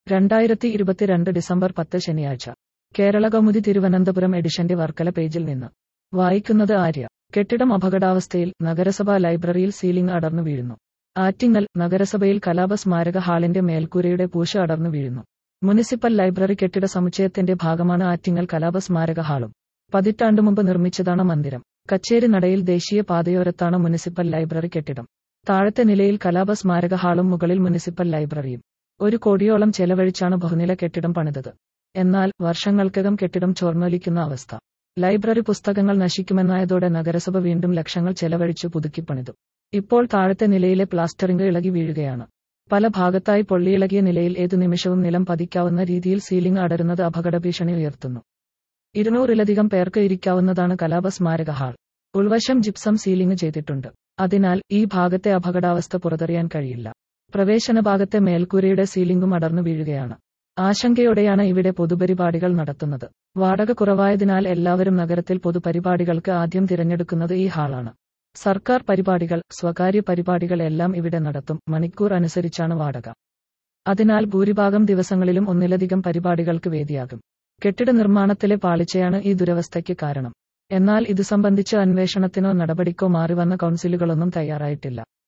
2022 December 10 ശനിയാഴ്ച. കേരളകൗമുദി തിരുവനന്തപുരം എഡിഷന്റെ വർക്കല പേജിൽ നിന്ന് വായിക്കുന്നത് ആര്യ. കെട്ടിടം അപകടാവസ്ഥയിൽ, നഗരസഭാ ലൈബ്രറിയിൽ സീലിംഗ് അടർന്നു വീഴുന്നു. ആറ്റിങ്ങൽ. നഗരസഭയിൽ കലാപ സ്മാരക ഹാളിന്റെ മേൽക്കൂരയുടെ പൂശ് അടർന്നു വീഴുന്നു. മുനിസിപ്പൽ ലൈബ്രറി കെട്ടിട സമുച്ചയത്തിന്റെ ഭാഗമാണ് ആറ്റിങ്ങൽ കലാപ സ്മാരക ഹാളും. പതിറ്റാണ്ടു മുമ്പ് നിർമ്മിച്ചതാണ് മന്ദിരം. കച്ചേരി നടയിൽ ദേശീയ പാതയോരത്താണ് മുനിസിപ്പൽ ലൈബ്രറി കെട്ടിടം. താഴത്തെ നിലയിൽ കലാപ സ്മാരക ഹാളും മുകളിൽ മുനിസിപ്പൽ ലൈബ്രറിയും. 1 കോടിയോളം ചെലവഴിച്ചാണ് ബഹുനില കെട്ടിടം പണിതത്. എന്നാൽ വർഷങ്ങൾക്കകം കെട്ടിടം ചോർന്നൊലിക്കുന്ന അവസ്ഥ. ലൈബ്രറി പുസ്തകങ്ങൾ നശിക്കുമെന്നായതോടെ നഗരസഭ വീണ്ടും ലക്ഷങ്ങൾ ചെലവഴിച്ചു പുതുക്കിപ്പണിതു. ഇപ്പോൾ താഴത്തെ നിലയിലെ പ്ലാസ്റ്ററിംഗ് ഇളകി വീഴുകയാണ്. പല ഭാഗത്തായി പൊള്ളിയിളകിയ നിലയിൽ ഏതു നിമിഷവും നിലം പതിക്കാവുന്ന രീതിയിൽ സീലിംഗ് അടരുന്നത് അപകടഭീഷണി ഉയർത്തുന്നു. 200-ലധികം പേർക്ക് ഇരിക്കാവുന്നതാണ് കലാപ സ്മാരക ഹാൾ. ഉൾവശം ജിപ്സം സീലിംഗ് ചെയ്തിട്ടുണ്ട്. അതിനാൽ ഈ ഭാഗത്തെ അപകടാവസ്ഥ പുറത്തറിയാൻ കഴിയില്ല. പ്രവേശന ഭാഗത്തെ മേൽക്കൂരയുടെ സീലിംഗും അടർന്നു വീഴുകയാണ്. ആശങ്കയോടെയാണ് ഇവിടെ പൊതുപരിപാടികൾ നടത്തുന്നത്. വാടക കുറവായതിനാൽ എല്ലാവരും നഗരത്തിൽ പൊതുപരിപാടികൾക്ക് ആദ്യം തിരഞ്ഞെടുക്കുന്നത് ഈ ഹാളാണ്. സർക്കാർ പരിപാടികൾ, സ്വകാര്യ പരിപാടികൾ എല്ലാം ഇവിടെ നടത്തും. മണിക്കൂർ അനുസരിച്ചാണ് വാടക. അതിനാൽ ഭൂരിഭാഗം ദിവസങ്ങളിലും ഒന്നിലധികം പരിപാടികൾക്ക് വേദിയാകും. കെട്ടിട നിർമ്മാണത്തിലെ പാളിച്ചയാണ് ഈ ദുരവസ്ഥയ്ക്ക് കാരണം. എന്നാൽ ഇതു സംബന്ധിച്ച് അന്വേഷണത്തിനോ നടപടിക്കോ മാറിവന്ന കൗൺസിലുകളൊന്നും തയ്യാറായിട്ടില്ല.